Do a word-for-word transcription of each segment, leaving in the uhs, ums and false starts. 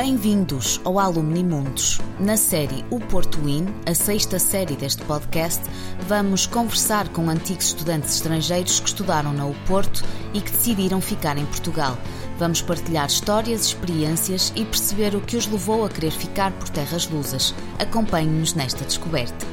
Bem-vindos ao Alumni Mundos. Na série O Porto In, a sexta série deste podcast, vamos conversar com antigos estudantes estrangeiros que estudaram na U Porto e que decidiram ficar em Portugal. Vamos partilhar histórias, experiências e perceber o que os levou a querer ficar por terras lusas. Acompanhe-nos nesta descoberta.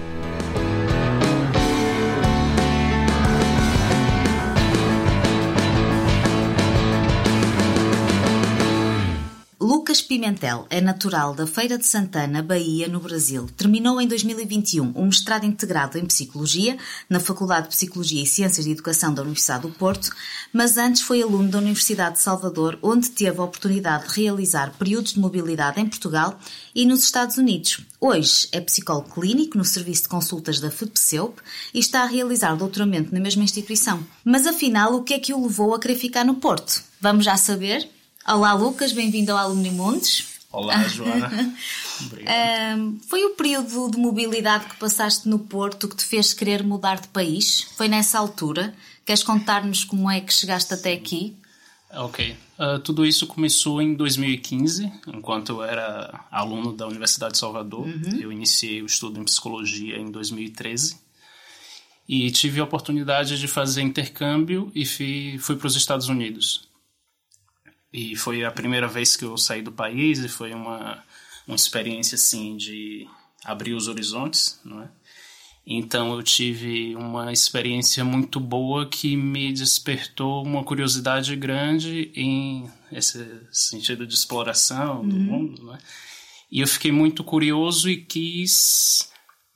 Lucas Pimentel é natural da Feira de Santana, Bahia, no Brasil. Terminou em dois mil e vinte e um um mestrado integrado em Psicologia na Faculdade de Psicologia e Ciências de Educação da Universidade do Porto, mas antes foi aluno da Universidade de Salvador, onde teve a oportunidade de realizar períodos de mobilidade em Portugal e nos Estados Unidos. Hoje é psicólogo clínico no Serviço de Consultas da FEPSEUP e está a realizar doutoramento na mesma instituição. Mas afinal, o que é que o levou a querer ficar no Porto? Vamos já saber? Olá Lucas, bem-vindo ao Alumni Mundos. Olá Joana. Obrigado. Um, foi o período de mobilidade que passaste no Porto que te fez querer mudar de país? Foi nessa altura? Queres contar-nos como é que chegaste até aqui? Ok. Uh, tudo isso começou em dois mil e quinze, enquanto eu era aluno da Universidade de Salvador. Uhum. Eu iniciei o estudo em Psicologia em dois mil e treze. E tive a oportunidade de fazer intercâmbio e fui, fui para os Estados Unidos. E foi a primeira vez que eu saí do país e foi uma, uma experiência, assim, de abrir os horizontes, não é? Então, eu tive uma experiência muito boa que me despertou uma curiosidade grande em esse sentido de exploração do uhum. mundo, não é? E eu fiquei muito curioso e quis...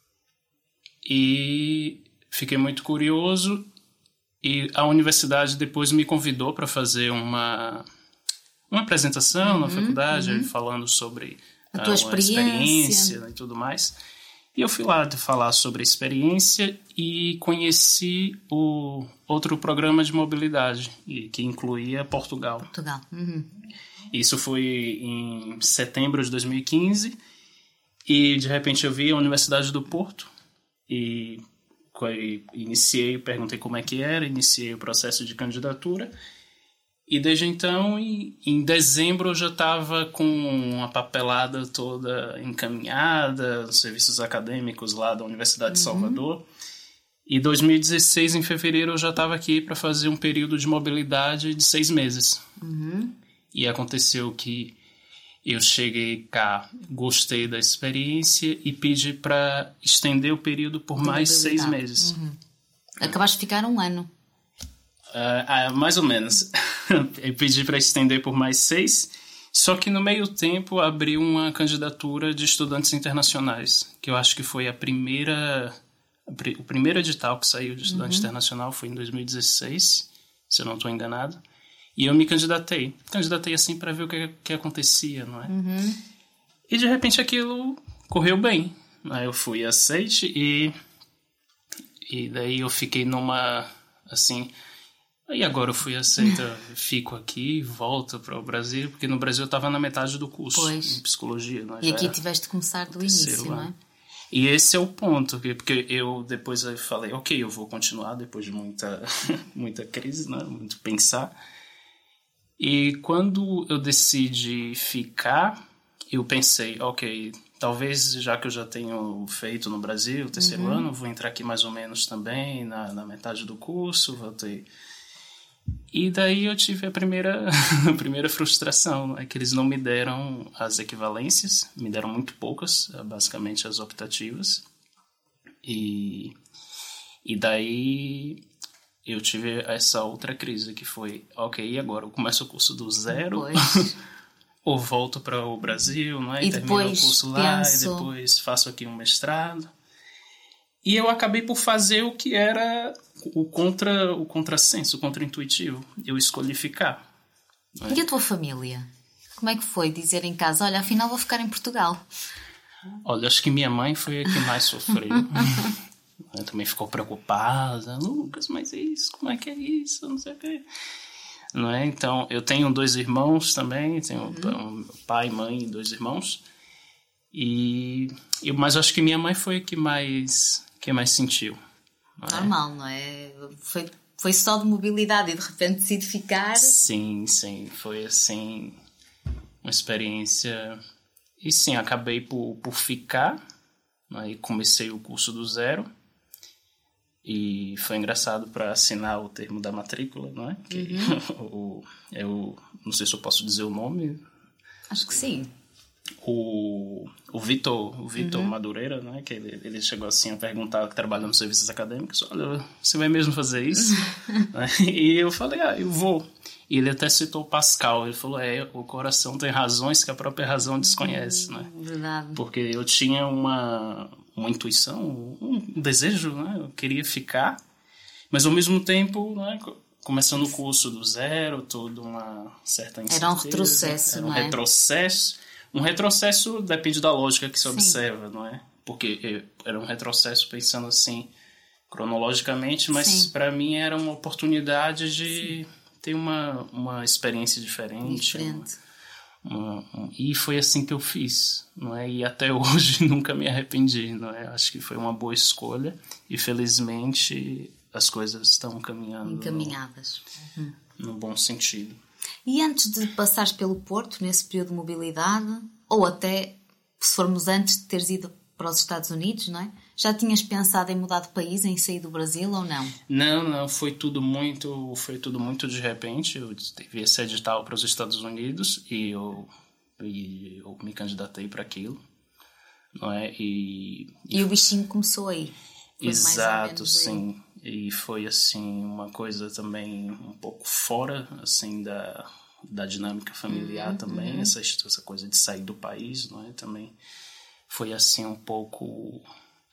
E fiquei muito curioso e a universidade depois me convidou para fazer uma... uma apresentação uhum, na faculdade, uhum. falando sobre a tua uh, experiência. experiência e tudo mais. E eu fui lá de falar sobre a experiência e conheci o outro programa de mobilidade, que incluía Portugal. Portugal. Uhum. Isso foi em setembro de dois mil e quinze e de repente eu vi a Universidade do Porto e iniciei, perguntei como é que era, iniciei o processo de candidatura. E desde então, em dezembro, eu já estava com a papelada toda encaminhada, os serviços acadêmicos lá da Universidade uhum. de Salvador. E em dois mil e dezesseis, em fevereiro, eu já estava aqui para fazer um período de mobilidade de seis meses. Uhum. E aconteceu que eu cheguei cá, gostei da experiência e pedi para estender o período por mais seis meses. Uhum. Acabaste de ficar um ano. Uh, uh, mais ou menos. Eu pedi para estender por mais seis, só que no meio tempo abri uma candidatura de estudantes internacionais, que eu acho que foi a primeira, o primeiro edital que saiu de estudante uhum. internacional foi em dois mil e dezesseis, se eu não estou enganado, e eu me candidatei. Candidatei assim para ver o que, que acontecia, não é? Uhum. E de repente aquilo correu bem. Aí eu fui aceite e, e daí eu fiquei numa, assim... E agora eu fui aceita, fico aqui, volto para o Brasil, porque no Brasil eu estava na metade do curso pois. em Psicologia. Não é? E aqui tiveste de começar do início, não é? E esse é o ponto, porque eu depois eu falei, ok, eu vou continuar depois de muita, muita crise, né? Muito pensar. E quando eu decidi ficar, eu pensei, ok, talvez já que eu já tenho feito no Brasil o terceiro uhum. ano, vou entrar aqui mais ou menos também na, na metade do curso, vou ter... E daí eu tive a primeira, a primeira frustração, é que eles não me deram as equivalências, me deram muito poucas, basicamente as optativas. E, e daí eu tive essa outra crise que foi, ok, e agora eu começo o curso do zero, ou volto para o Brasil, não é? E termino depois o curso lá, penso... e depois faço aqui um mestrado. E eu acabei por fazer o que era o, contra, o contrassenso, o contraintuitivo. Eu escolhi ficar. E a tua família? Como é que foi dizer em casa, olha, afinal vou ficar em Portugal? Olha, acho que minha mãe foi a que mais sofreu. Ela também ficou preocupada. Lucas, mas é isso? Como é que é isso? Não sei o quê. Não é? Então, eu tenho dois irmãos também. Tenho uhum. um pai, mãe e dois irmãos. E, eu, mas acho que minha mãe foi a que mais... que mais sentiu. Não é? Normal, não é? Foi, foi só de mobilidade e de repente decidi ficar... Sim, sim. Foi assim... uma experiência... E sim, acabei por, por ficar, né, e comecei o curso do zero. E foi engraçado para assinar o termo da matrícula, não é? Que uhum. o, eu não sei se eu posso dizer o nome. Acho que sim. O, o Vitor, o Vitor uhum. Madureira, né? Que ele, ele chegou assim a perguntar, trabalhando nos serviços acadêmicos, olha, você vai mesmo fazer isso? Né? E eu falei, ah, eu vou. E ele até citou o Pascal, ele falou, é, o coração tem razões que a própria razão desconhece, uhum. né? Verdade. Porque eu tinha uma, uma intuição, um desejo, né? Eu queria ficar, mas ao mesmo tempo, né? Começando o curso do zero, toda uma certa incerteza. Era um retrocesso, era um não é? retrocesso. Um retrocesso depende da lógica que se Sim. observa, não é? Porque era um retrocesso pensando assim, cronologicamente, mas para mim era uma oportunidade de Sim. ter uma, uma experiência diferente. Diferente. Uma, uma, e foi assim que eu fiz, não é? E até hoje nunca me arrependi, não é? Acho que foi uma boa escolha e felizmente as coisas estão caminhando encaminhadas no, uhum. no bom sentido. E antes de passares pelo Porto, nesse período de mobilidade, ou até, se formos antes de teres ido para os Estados Unidos, não é? Já tinhas pensado em mudar de país, em sair do Brasil ou não? Não, não, foi tudo muito, foi tudo muito de repente. Eu devia ser edital para os Estados Unidos e eu, e eu me candidatei para aquilo, não é? E, e, e o bichinho começou aí? Foi exato, sim. Aí. E foi, assim, uma coisa também um pouco fora, assim, da, da dinâmica familiar uhum, também. Uhum. Essa, essa coisa de sair do país, não é? Também foi, assim, um pouco...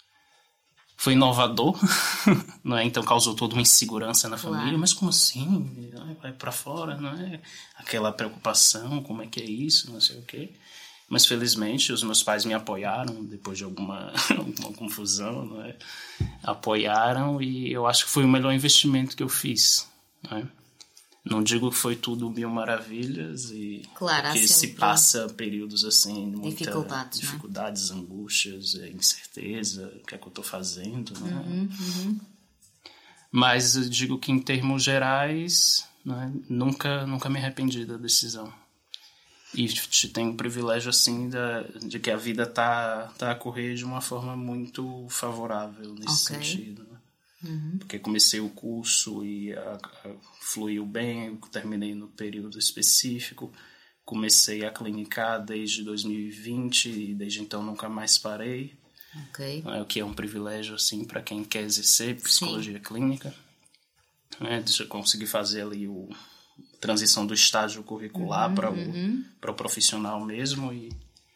Foi inovador, não é? Então causou toda uma insegurança na família. Claro. Mas como assim? Vai pra fora, não é? Aquela preocupação, como é que é isso, não sei o quê. Mas, felizmente, os meus pais me apoiaram depois de alguma, alguma confusão, não é? Apoiaram e eu acho que foi o melhor investimento que eu fiz, não é? Não digo que foi tudo mil maravilhas, e claro, porque se passa períodos assim de muita dificuldades, dificuldades, né? angústias, incerteza, o que é que eu estou fazendo, não é? Uhum, uhum. Mas eu digo que em termos gerais, não é? nunca, nunca me arrependi da decisão. E tem o privilégio, assim, da, de que a vida tá, tá a correr de uma forma muito favorável nesse okay. sentido. Né? Uhum. Porque comecei o curso e a, a, fluiu bem, terminei no período específico, comecei a clinicar desde dois mil e vinte e desde então nunca mais parei. Okay. É, o que é um privilégio, assim, para quem quer exercer psicologia Sim. clínica. É, deixa eu conseguir fazer ali o... transição do estágio curricular uhum, para o, uhum. para o profissional mesmo e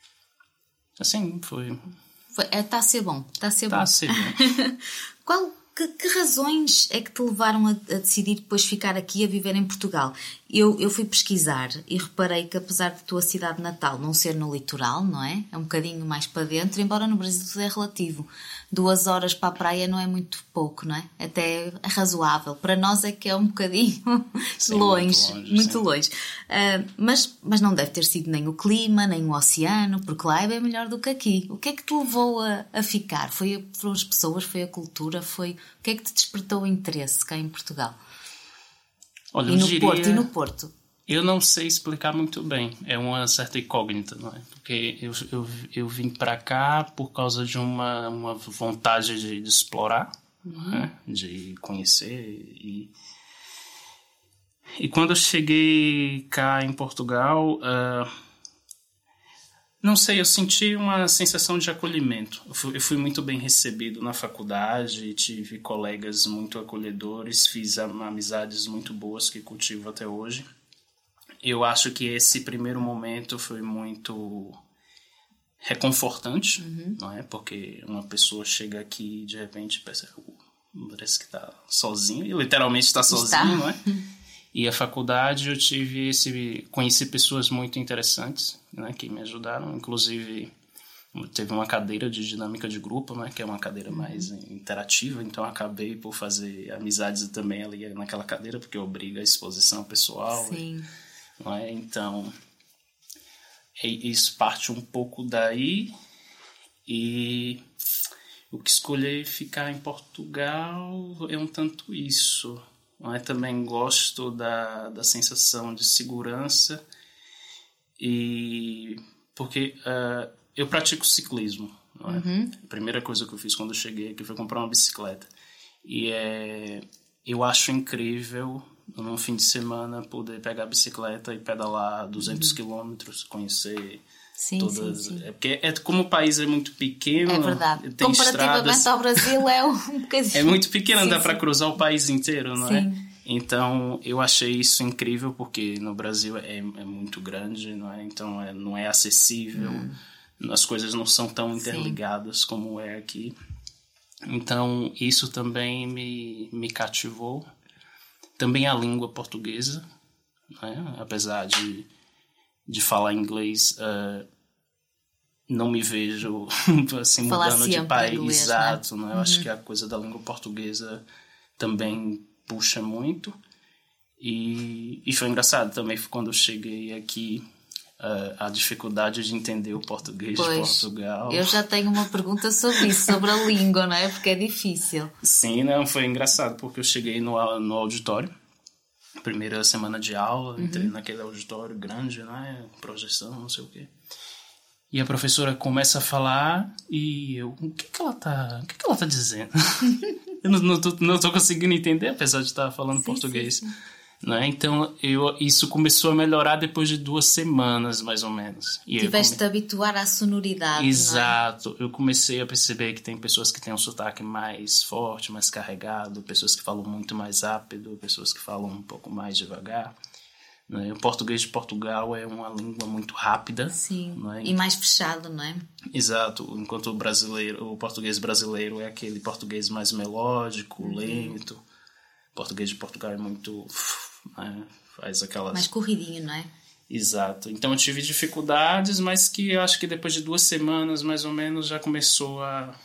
assim foi. Foi é, tá a ser bom, está a ser tá bom. A ser bom. Qual, que, que razões é que te levaram a, a decidir depois ficar aqui a viver em Portugal? Eu, eu fui pesquisar e reparei que apesar de tua cidade natal não ser no litoral, não é? É um bocadinho mais para dentro, embora no Brasil tudo é relativo. Duas horas para a praia não é muito pouco, não é? Até é razoável. Para nós é que é um bocadinho sim, longe, muito longe. Muito longe. Uh, mas, mas não deve ter sido nem o clima, nem o oceano, porque lá é bem melhor do que aqui. O que é que te levou a, a ficar? Foi, foram as pessoas, foi a cultura, foi... O que é que te despertou o interesse cá em Portugal? Olha, e no diria... Porto, e no Porto? Eu não sei explicar muito bem. É uma certa incógnita, não é? Porque eu, eu, eu vim para cá por causa de uma, uma vontade de, de explorar, uhum. né? De conhecer. E, e quando eu cheguei cá em Portugal, uh, não sei, eu senti uma sensação de acolhimento. Eu fui, eu fui muito bem recebido na faculdade, tive colegas muito acolhedores, fiz amizades muito boas que cultivo até hoje. Eu acho que esse primeiro momento foi muito reconfortante, uhum. não é? Porque uma pessoa chega aqui e de repente percebe, parece que está sozinho, e literalmente está sozinho, está. Não é? E a faculdade eu tive esse, conheci pessoas muito interessantes, né, que me ajudaram, inclusive teve uma cadeira de dinâmica de grupo, né, que é uma cadeira uhum. mais interativa, então acabei por fazer amizades também ali naquela cadeira, porque obriga a exposição pessoal. Sim. E, não é? Então, isso parte um pouco daí, e o que escolhi ficar em Portugal é um tanto isso. Não é? Também gosto da, da sensação de segurança E porque uh, eu pratico ciclismo, não é? Uhum. A primeira coisa que eu fiz quando eu cheguei aqui foi comprar uma bicicleta. E é, eu acho incrível, num fim de semana, poder pegar a bicicleta e pedalar duzentos uhum. quilômetros, conhecer sim, todas... Sim, sim. É porque é, como o país é muito pequeno... É verdade. Tem comparativamente estradas, ao Brasil é um bocadinho... É muito pequeno, sim, dá sim. para cruzar o país inteiro, não sim. é? Então, eu achei isso incrível, porque no Brasil é, é muito grande, não é? Então, é, não é acessível, hum. as coisas não são tão interligadas sim. como é aqui. Então, isso também me, me cativou. Também a língua portuguesa, né? Apesar de, de falar inglês, uh, não me vejo assim, mudando de país. Inglês, exato, né? Né? Eu uhum. acho que a coisa da língua portuguesa também puxa muito. E, e foi engraçado também quando eu cheguei aqui, uh, a dificuldade de entender o português pois, de Portugal. Eu já tenho uma pergunta sobre isso, sobre a língua, não é? Porque é difícil. Sim, não, foi engraçado porque eu cheguei no, no auditório, primeira semana de aula, uhum. entrei naquele auditório grande, né? Projeção, não sei o quê. E a professora começa a falar e eu, o que que ela tá, o que que ela tá dizendo? Eu não, não, tô, não tô conseguindo entender, apesar de estar falando sim, português. Sim, sim. Né? Então, eu, isso começou a melhorar depois de duas semanas, mais ou menos. E tiveste come... de habituar à sonoridade, exato. não é? Eu comecei a perceber que tem pessoas que têm um sotaque mais forte, mais carregado, pessoas que falam muito mais rápido, pessoas que falam um pouco mais devagar. Né? O português de Portugal é uma língua muito rápida. Sim, não é? E mais fechado, não é? Exato, enquanto o, brasileiro, o português brasileiro é aquele português mais melódico, uhum. lento. O português de Portugal é muito... Né? Faz aquelas... mais corridinho, não é? Exato, então eu tive dificuldades, mas que eu acho que depois de duas semanas, mais ou menos, já começou a...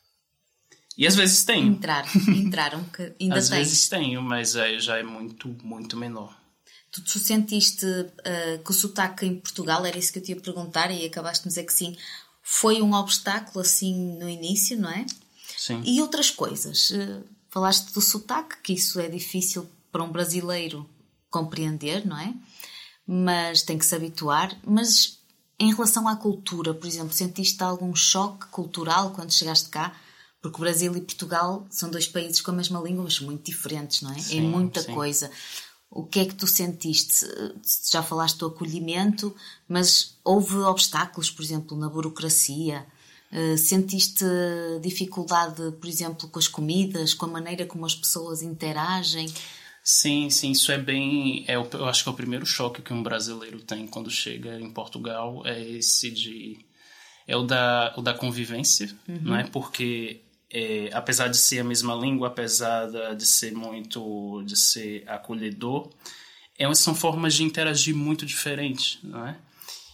E às vezes tem. Entrar, entrar um bocadinho, ainda às tem. Às vezes tenho, mas é, já é muito, muito menor. Tu, tu sentiste uh, que o sotaque em Portugal, era isso que eu te ia perguntar e acabaste de dizer que sim, foi um obstáculo assim no início, não é? Sim. E outras coisas? Uh, falaste do sotaque, que isso é difícil para um brasileiro compreender, não é? Mas tem que se habituar. Mas em relação à cultura, por exemplo, sentiste algum choque cultural quando chegaste cá? Porque o Brasil e Portugal são dois países com a mesma língua, mas muito diferentes, não é? Sim, em muita sim. coisa. O que é que tu sentiste? Já falaste do acolhimento, mas houve obstáculos, por exemplo, na burocracia? Sentiste dificuldade, por exemplo, com as comidas, com a maneira como as pessoas interagem? Sim, sim, isso é bem... É, eu acho que é o primeiro choque que um brasileiro tem quando chega em Portugal, é esse de... É o da, o da convivência, uhum. não é? Porque... É, apesar de ser a mesma língua, apesar de ser muito, de ser acolhedor, é, são formas de interagir muito diferentes, não é?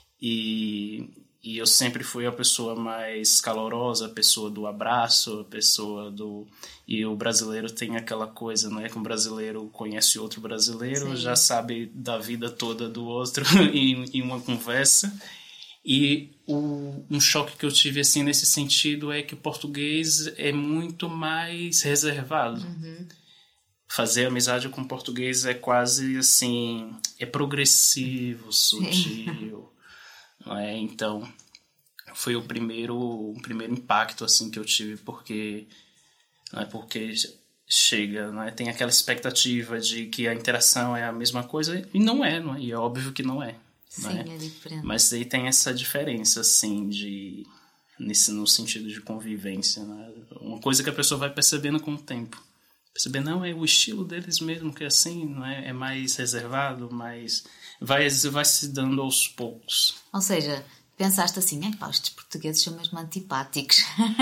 E, e eu sempre fui a pessoa mais calorosa, a pessoa do abraço, a pessoa do... E o brasileiro tem aquela coisa, não é? Que um brasileiro conhece outro brasileiro, sim. já sabe da vida toda do outro em, em uma conversa. E o, um choque que eu tive assim, nesse sentido é que o português é muito mais reservado. Uhum. Fazer amizade com o português é quase assim, é progressivo, sutil. Não é? Então, foi o primeiro, o primeiro impacto assim, que eu tive, porque, não é? Porque chega, não é? Tem aquela expectativa de que a interação é a mesma coisa, e não é, não é? E é óbvio que não é. Sim, é? é diferente. Mas aí tem essa diferença, assim, de, nesse, no sentido de convivência, né? Uma coisa que a pessoa vai percebendo com o tempo. Perceber, não, é o estilo deles mesmo que é assim, não é? É mais reservado, mais... Vai, vai se dando aos poucos. Ou seja, pensaste assim, é pá, estes portugueses são mesmo antipáticos.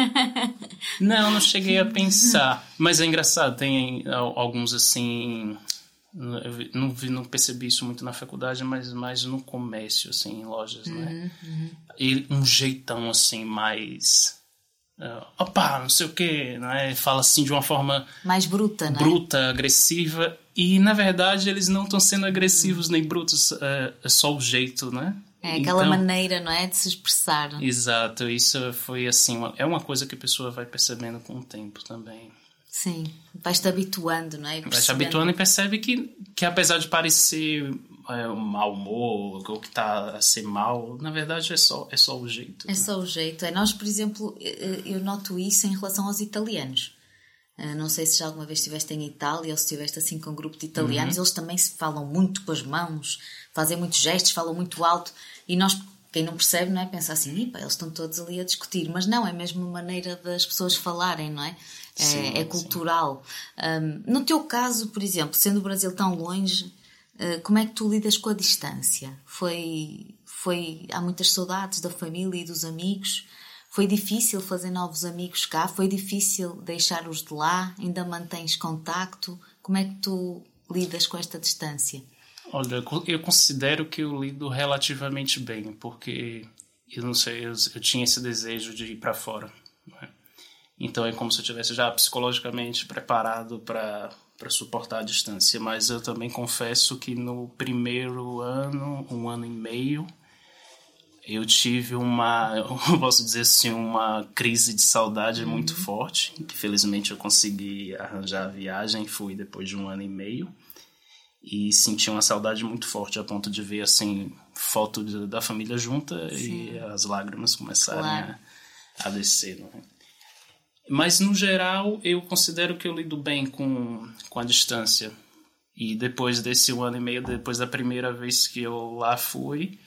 Não, não cheguei a pensar. Mas é engraçado, tem alguns, assim... Não, não percebi isso muito na faculdade, mas mais no comércio, assim, em lojas, uhum, né? Uhum. E um jeitão, assim, mais... Uh, opa, não sei o quê, né? Fala assim de uma forma... mais bruta, né? Bruta, agressiva. E, na verdade, eles não estão sendo agressivos, uhum, nem brutos. É, é só o jeito, né? É aquela então, maneira, não é? De se expressar. Exato. Isso foi, assim... Uma, é uma coisa que a pessoa vai percebendo com o tempo também. Sim, vais-te habituando, não é? Vai-te habituando e percebe que, que apesar de parecer é, um mau humor, ou que está a ser mal. Na verdade, é só, é só o jeito. É só o jeito. É, nós, por exemplo, eu noto isso em relação aos italianos. Não sei se já alguma vez estiveste em Itália ou se estiveste assim com um grupo de italianos. Uhum. Eles também se falam muito com as mãos, fazem muitos gestos, falam muito alto. E nós, quem não percebe, não é? Pensa assim, eles estão todos ali a discutir. Mas não, é mesmo uma maneira das pessoas falarem, não é? É, sim, é cultural. Um, no teu caso, por exemplo, sendo o Brasil tão longe, uh, como é que tu lidas com a distância? Foi, foi, há muitas saudades da família e dos amigos? Foi difícil fazer novos amigos cá? Foi difícil deixar-os de lá? Ainda mantens contacto? Como é que tu lidas com esta distância? Olha, eu considero que eu lido relativamente bem, porque eu não sei, eu, eu tinha esse desejo de ir para fora, não é? Então é como se eu estivesse já psicologicamente preparado para para suportar a distância. Mas eu também confesso que no primeiro ano, um ano e meio, eu tive uma, eu posso dizer assim, uma crise de saudade uhum. muito forte. Que felizmente eu consegui arranjar a viagem, fui depois de um ano e meio. E senti uma saudade muito forte a ponto de ver assim, foto de, da família junta. Sim. E as lágrimas começarem claro. a, a descer, não é? Mas, no geral, eu considero que eu lido bem com, com a distância. E depois desse um ano e meio, depois da primeira vez que eu lá fui,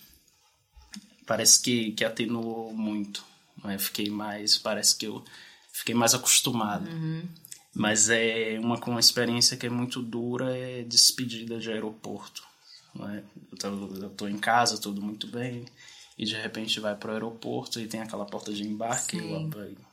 parece que, que atenuou muito. Né? Fiquei mais, parece que eu fiquei mais acostumado. Uhum. Mas é uma, uma experiência que é muito dura, é despedida de aeroporto. Né? Eu estou em casa, tudo muito bem, e de repente vai para o aeroporto e tem aquela porta de embarque. Sim. Eu abro,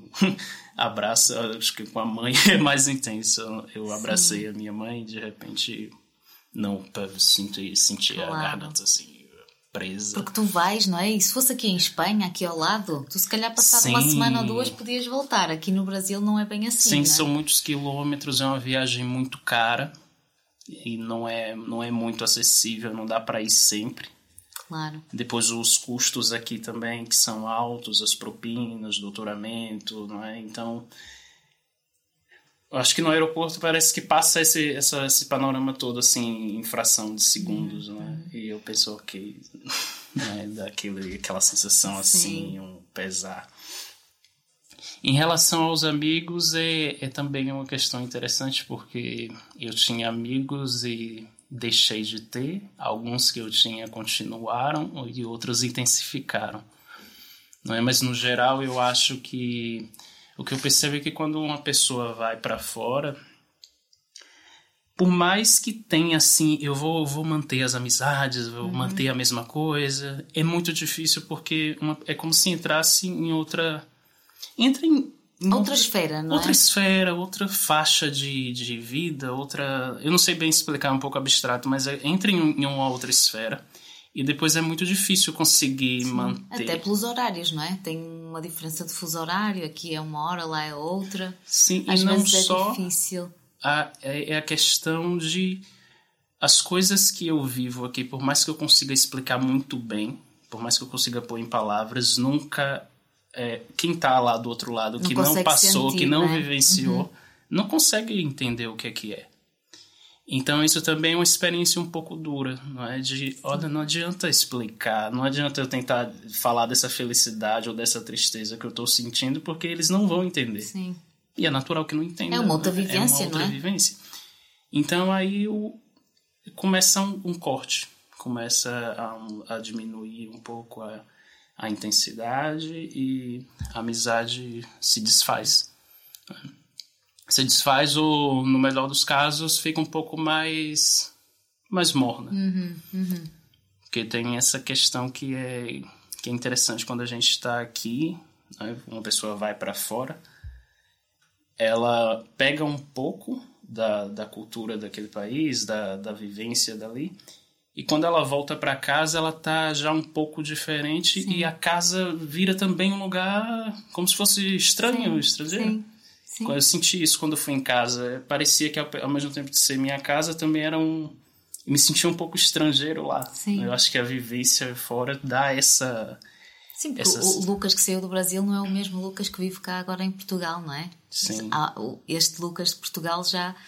abraço, acho que com a mãe é mais intenso. Eu abracei Sim. a minha mãe e de repente não senti, senti claro. a garganta assim presa. Porque tu vais, não é? E se fosse aqui em Espanha, aqui ao lado, tu se calhar passado Sim. uma semana ou duas podias voltar. Aqui no Brasil não é bem assim. Sim, não é? São muitos quilômetros, é uma viagem muito cara e não é, não é muito acessível, não dá para ir sempre. Claro. Depois os custos aqui também, que são altos, as propinas, doutoramento, não é? Então, eu acho que no aeroporto parece que passa esse, essa, esse panorama todo, assim, em fração de segundos, uhum. não é? E eu penso, ok, né, daquele, aquela sensação, assim, Sim. um pesar. Em relação aos amigos, é, é também uma questão interessante, porque eu tinha amigos e deixei de ter, alguns que eu tinha continuaram e outros intensificaram, não é? Mas no geral eu acho que o que eu percebo é que quando uma pessoa vai para fora, por mais que tenha assim, eu vou, vou manter as amizades, vou uhum. manter a mesma coisa, é muito difícil porque uma, é como se entrasse em outra, entra em Outra, outra esfera, não outra é? Outra esfera, outra faixa de, de vida, outra... Eu não sei bem explicar, um pouco abstrato, mas é, entra em, em uma outra esfera e depois é muito difícil conseguir Sim, manter. Até pelos horários, não é? Tem uma diferença de fuso horário, aqui é uma hora, lá é outra. Sim, Às e não vezes só é difícil. A, é, é a questão de... As coisas que eu vivo aqui, por mais que eu consiga explicar muito bem, por mais que eu consiga pôr em palavras, nunca... É, quem está lá do outro lado, não que não passou, sentir, que não né? vivenciou, uhum. não consegue entender o que é que é. Então isso também é uma experiência um pouco dura, não é? De, olha, não adianta explicar, não adianta eu tentar falar dessa felicidade ou dessa tristeza que eu estou sentindo, porque eles não vão entender. Sim. E é natural que não entendam. É uma outra vivência, é uma outra não é? vivência. Então aí o, começa um, um corte, começa a, a diminuir um pouco a a intensidade e a amizade se desfaz. Se desfaz ou, no melhor dos casos, fica um pouco mais, mais morna. Uhum, uhum. Porque tem essa questão que é, que é interessante quando a gente está aqui, né, uma pessoa vai para fora, ela pega um pouco da, da cultura daquele país, da, da vivência dali, e quando ela volta para casa, ela tá já um pouco diferente. Sim. E a casa vira também um lugar como se fosse estranho, Sim. estrangeiro. Sim. Sim. Eu senti isso quando eu fui em casa. Parecia que ao mesmo tempo de ser minha casa, também era um... Eu me sentia um pouco estrangeiro lá. Sim. Eu acho que a vivência fora dá essa... Sim, porque essa... o Lucas que saiu do Brasil não é o mesmo Lucas que vive cá agora em Portugal, não é? Sim. Este Lucas de Portugal já...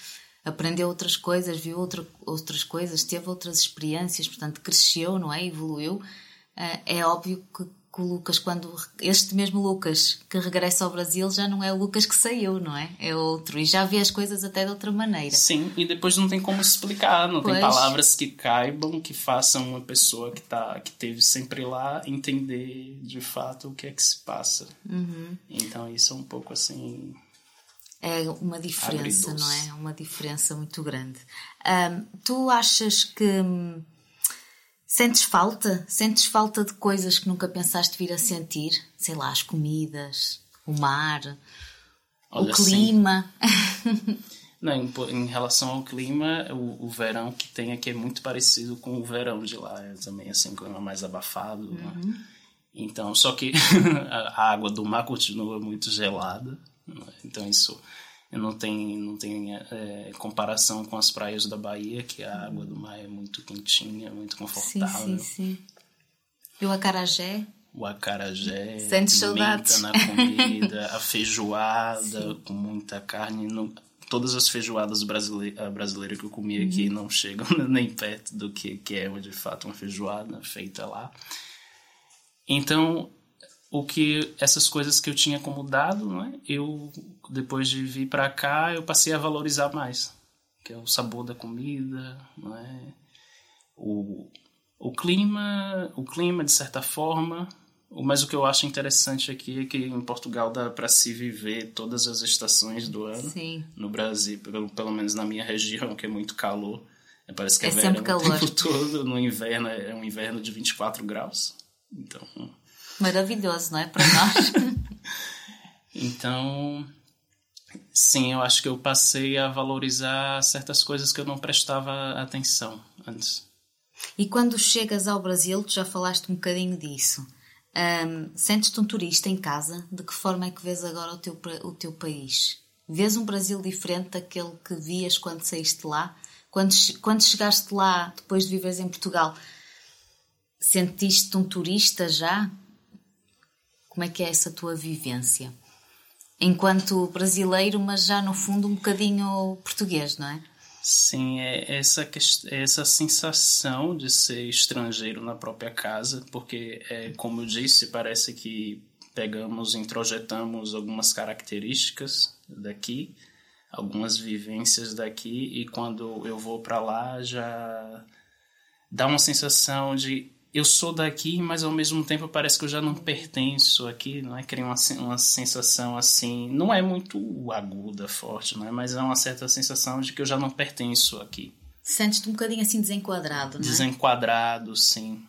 aprendeu outras coisas, viu outra, outras coisas, teve outras experiências, portanto cresceu, não é? Evoluiu. Uh, é óbvio que, que o Lucas, quando este mesmo Lucas que regressa ao Brasil, já não é o Lucas que saiu, não é? É outro, e já vê as coisas até de outra maneira. Sim, e depois não tem como explicar, não pois. Tem palavras que caibam, que façam uma pessoa que, tá, que teve sempre lá entender de fato o que é que se passa. Uhum. Então isso é um pouco assim... É uma diferença, agridoce. Não é? Uma diferença muito grande. Um, tu achas que hum, sentes falta? Sentes falta de coisas que nunca pensaste vir a sentir? Sei lá, as comidas, o mar, Olha, o clima. Não, em, em relação ao clima, o, o verão que tem aqui é muito parecido com o verão de lá. É também assim, um clima mais abafado. Uhum. Né? Então, só que a água do mar continua muito gelada. Então isso não tem, não tem é, comparação com as praias da Bahia, que a água do mar é muito quentinha, muito confortável. Sim, sim, sim. E o acarajé? O acarajé, Sente pimenta na comida, a feijoada sim. com muita carne. Não, todas as feijoadas brasileiras brasileira que eu comi uhum. aqui não chegam nem perto do que, que é de fato uma feijoada feita lá. Então... O que essas coisas que eu tinha como dado, não é? Eu depois de vir para cá, eu passei a valorizar mais, que é o sabor da comida, não é? O, o clima, o clima de certa forma. Mas o que eu acho interessante aqui é que em Portugal dá para se viver todas as estações do ano. Sim. No Brasil, pelo, pelo menos na minha região, que é muito calor, parece que é, é verão sempre calor. O tempo todo. No inverno é um inverno de vinte e quatro graus. Então maravilhoso, não é? Para nós. Então, sim, eu acho que eu passei a valorizar certas coisas que eu não prestava atenção antes. E quando chegas ao Brasil, tu já falaste um bocadinho disso. Um, sentes-te um turista em casa? De que forma é que vês agora o teu, o teu país? Vês um Brasil diferente daquele que vias quando saíste lá? Quando, quando chegaste lá, depois de viveres em Portugal, sentiste-te um turista já? Como é que é essa tua vivência? Enquanto brasileiro, mas já no fundo um bocadinho português, não é? Sim, é essa, essa sensação de ser estrangeiro na própria casa, porque, é, como eu disse, parece que pegamos, introjetamos algumas características daqui, algumas vivências daqui, e quando eu vou para lá já dá uma sensação de eu sou daqui, mas ao mesmo tempo parece que eu já não pertenço aqui, não é? Cria uma, uma sensação assim, não é muito aguda, forte, não é? Mas é uma certa sensação de que eu já não pertenço aqui. Sentes-te um bocadinho assim desenquadrado, não é? Desenquadrado, sim.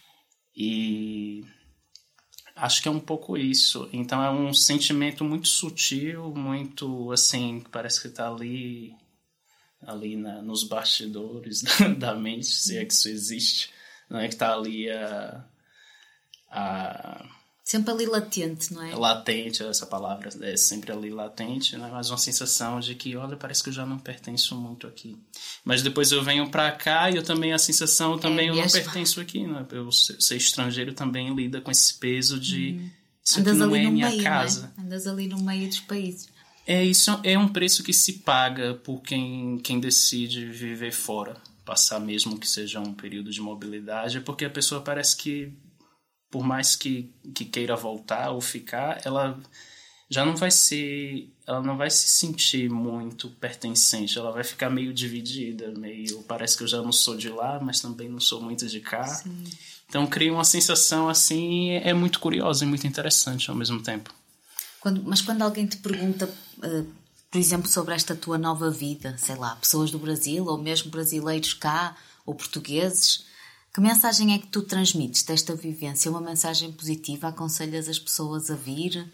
E acho que é um pouco isso. Então é um sentimento muito sutil, muito assim, que parece que está ali, ali na, nos bastidores da, da mente, se é que isso existe. Não é que está ali a, a... Sempre ali latente, não é? Latente, essa palavra é sempre ali latente, né? Mas uma sensação de que, olha, parece que eu já não pertenço muito aqui. Mas depois eu venho para cá e eu também, a sensação também, é, eu não pertenço aqui, né? Eu ser estrangeiro também lida com esse peso de uhum. isso Andas aqui não ali é no minha meio, casa. Não é? Andas ali no meio dos países. É, isso é um preço que se paga por quem, quem decide viver fora. Passar mesmo que seja um período de mobilidade, porque a pessoa parece que, por mais que, que queira voltar ou ficar, ela já não vai ser, ela não vai se sentir muito pertencente, ela vai ficar meio dividida, meio, parece que eu já não sou de lá, mas também não sou muito de cá. Sim. Então cria uma sensação assim, é muito curiosa e muito interessante ao mesmo tempo. Quando, mas quando alguém te pergunta... Uh... por exemplo, sobre esta tua nova vida, sei lá, pessoas do Brasil, ou mesmo brasileiros cá, ou portugueses, que mensagem é que tu transmites desta vivência? Uma mensagem positiva? Aconselhas as pessoas a vir?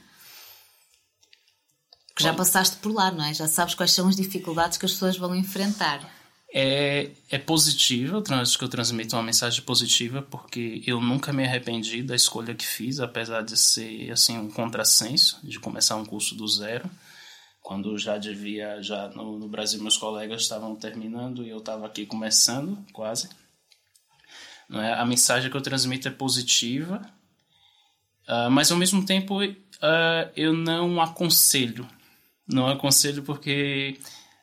Porque já passaste por lá, não é? Já sabes quais são as dificuldades que as pessoas vão enfrentar. É, é positivo, acho que eu transmito uma mensagem positiva, porque eu nunca me arrependi da escolha que fiz, apesar de ser assim, um contrassenso, de começar um curso do zero. Quando já devia, já no, no Brasil meus colegas estavam terminando e eu estava aqui começando, quase. Não é? A mensagem que eu transmito é positiva, uh, mas ao mesmo tempo uh, eu não aconselho. Não aconselho porque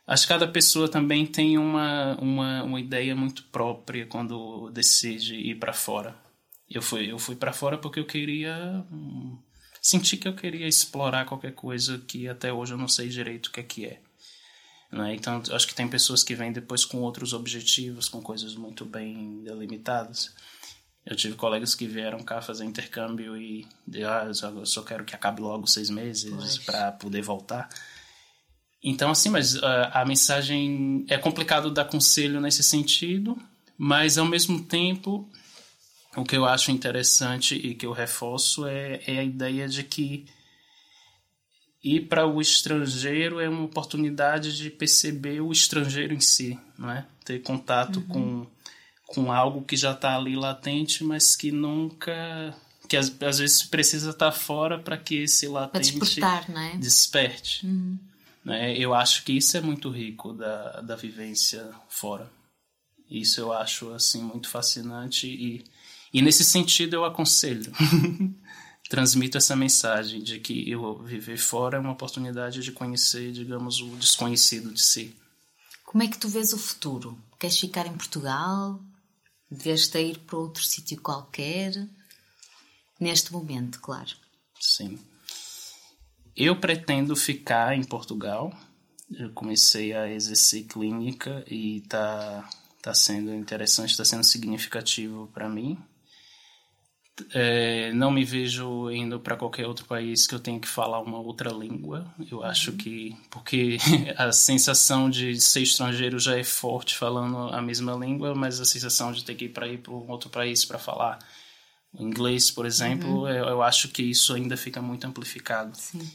Acho que cada pessoa também tem uma, uma, uma ideia muito própria quando decide ir para fora. Eu fui, eu fui para fora porque eu queria... Hum, senti que eu queria explorar qualquer coisa que até hoje eu não sei direito o que é que é. Né? Então, acho que tem pessoas que vêm depois com outros objetivos, com coisas muito bem delimitadas. Eu tive colegas que vieram cá fazer intercâmbio e... Ah, eu só quero que acabe logo seis meses para poder voltar. Então, assim, mas uh, a mensagem... É complicado dar conselho nesse sentido, mas, ao mesmo tempo, o que eu acho interessante e que eu reforço é, é a ideia de que ir para o estrangeiro é uma oportunidade de perceber o estrangeiro em si, não é? Ter contato uhum. com, com algo que já está ali latente, mas que nunca... que às, às vezes precisa estar fora para que esse latente despertar, não é? desperte. Uhum. Eu acho que isso é muito rico da, da vivência fora. Isso eu acho assim, muito fascinante e, e nesse sentido eu aconselho. Transmito essa mensagem de que eu viver fora é uma oportunidade de conhecer, digamos, o desconhecido de si. Como é que tu vês o futuro? Queres ficar em Portugal? Deves ir para outro sítio qualquer? Neste momento, claro. Sim. Eu pretendo ficar em Portugal. Eu comecei a exercer clínica e está tá sendo interessante, está sendo significativo para mim. É, não me vejo indo para qualquer outro país que eu tenha que falar uma outra língua. Eu acho que... Porque a sensação de ser estrangeiro já é forte falando a mesma língua, mas a sensação de ter que ir para ir para um outro país para falar o inglês, por exemplo, uhum. eu, eu acho que isso ainda fica muito amplificado. Sim.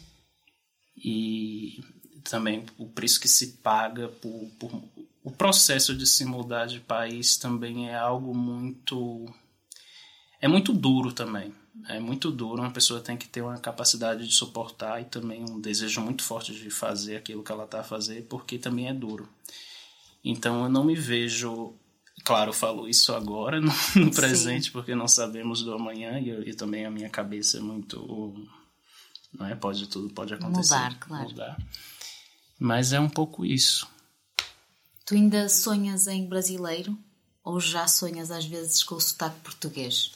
E também o preço que se paga por, por... O processo de se mudar de país também é algo muito... É muito duro também. É muito duro. Uma pessoa tem que ter uma capacidade de suportar e também um desejo muito forte de fazer aquilo que ela está a fazer, porque também é duro. Então eu não me vejo... Claro, eu falo isso agora, no, no presente, Sim. porque não sabemos do amanhã e, eu, e também a minha cabeça é muito... Não é? Pode, tudo pode acontecer. Mudar, claro. Mudar. Mas é um pouco isso. Tu ainda sonhas em brasileiro? Ou já sonhas às vezes com o sotaque português?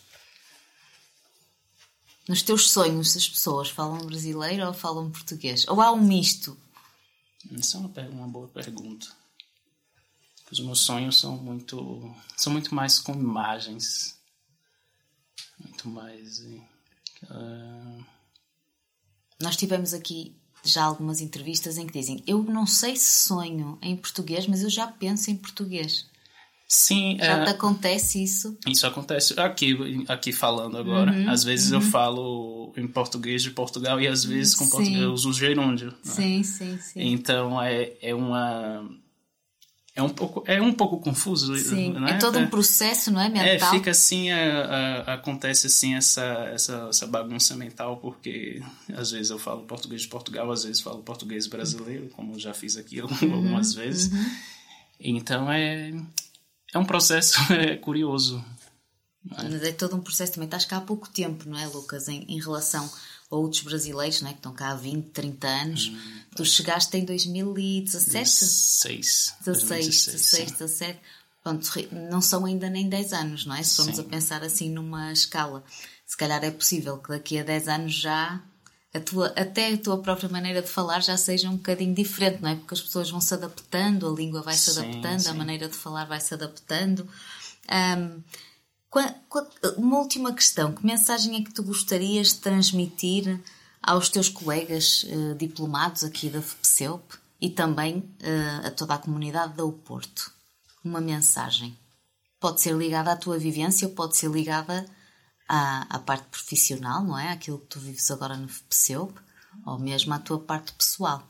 Nos teus sonhos as pessoas falam brasileiro ou falam português? Ou há um misto? Isso é uma, uma boa pergunta. Os meus sonhos são muito, são muito mais com imagens. Muito mais... Uh... Nós tivemos aqui já algumas entrevistas em que dizem: eu não sei se sonho em português, mas eu já penso em português. Sim. Já é... te acontece isso? Isso acontece aqui, aqui falando agora. Uhum, às vezes uhum. eu falo em português de Portugal e às vezes com português eu uso gerúndio. Sim, né? sim, sim. Então é, é uma... É um pouco, é um pouco confuso. Sim, né? É todo um processo, não é? Mental. É, fica assim, a, a, acontece assim essa, essa, essa bagunça mental, porque às vezes eu falo português de Portugal, às vezes falo português brasileiro, como já fiz aqui algumas uhum, vezes. Uhum. Então é, é um processo é, curioso. Mas é todo um processo também. Estás cá há pouco tempo, não é, Lucas? Em, em relação a outros brasileiros, não é? Que estão cá há vinte, trinta anos. Hum, tu chegaste em dois mil e dezassete? dezesseis. dezasseis, dezasseis, dezassete. Pronto, não são ainda nem dez anos, não é? Se formos sim. a pensar assim numa escala. Se calhar é possível que daqui a dez anos já... A tua, até a tua própria maneira de falar já seja um bocadinho diferente, não é? Porque as pessoas vão se adaptando, a língua vai se adaptando, sim, sim. a maneira de falar vai se adaptando. Um, Uma última questão. Que mensagem é que tu gostarias de transmitir aos teus colegas uh, diplomados aqui da F P C E P e também uh, a toda a comunidade da Oporto? Uma mensagem. Pode ser ligada à tua vivência, pode ser ligada à, à parte profissional, não é? Aquilo que tu vives agora no F P C E P, ou mesmo à tua parte pessoal.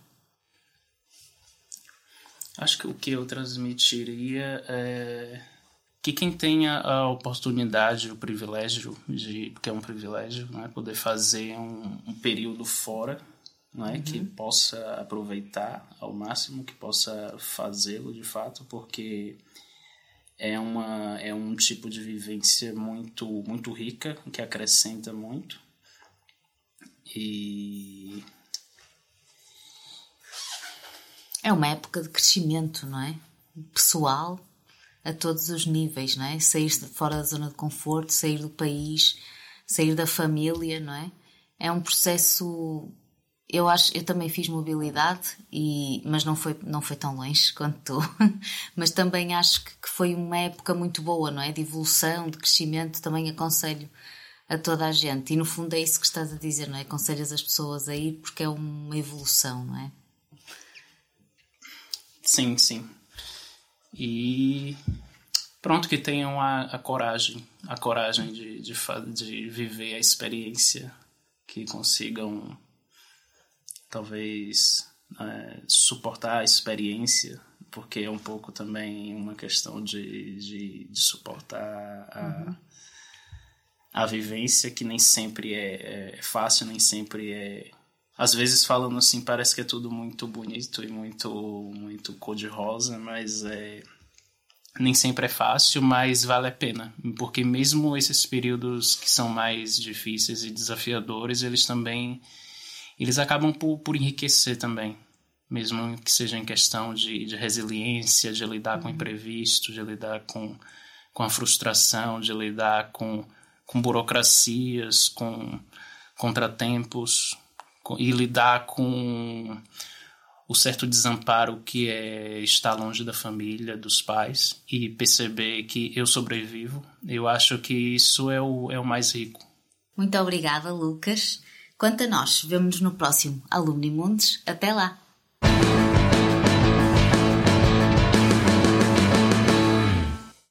Acho que o que eu transmitiria é... que quem tenha a oportunidade, o privilégio, de, porque é um privilégio, não é, poder fazer um, um período fora, não é, uhum. que possa aproveitar ao máximo, que possa fazê-lo de fato, porque é, uma, é um tipo de vivência muito, muito rica, que acrescenta muito. E É uma época de crescimento, não é? Pessoal, a todos os níveis, não é? Sair de fora da zona de conforto, sair do país, sair da família, não é? É um processo... Eu acho, eu também fiz mobilidade, e, mas não foi, não foi tão longe quanto tu. Mas também acho que, que foi uma época muito boa, não é? De evolução, de crescimento, também aconselho a toda a gente. E no fundo é isso que estás a dizer, não é? Aconselhas as pessoas a ir porque é uma evolução, não é? Sim, sim. E pronto, que tenham a, a coragem, a coragem de, de, de viver a experiência, que consigam talvez é, suportar a experiência, porque é um pouco também uma questão de, de, de suportar a, uhum. a vivência, que nem sempre é, é fácil, nem sempre é... Às vezes, falando assim, parece que é tudo muito bonito e muito, muito cor-de-rosa, mas é, nem sempre é fácil, mas vale a pena. Porque mesmo esses períodos que são mais difíceis e desafiadores, eles também eles acabam por, por enriquecer também. Mesmo que seja em questão de, de resiliência, de lidar com imprevisto, de lidar com, com a frustração, de lidar com, com burocracias, com contratempos... e lidar com o certo desamparo que é estar longe da família, dos pais, e perceber que eu sobrevivo. Eu acho que isso é o, é o mais rico. Muito obrigada, Lucas. Quanto a nós, vemo-nos no próximo Alumni Mundos. Até lá!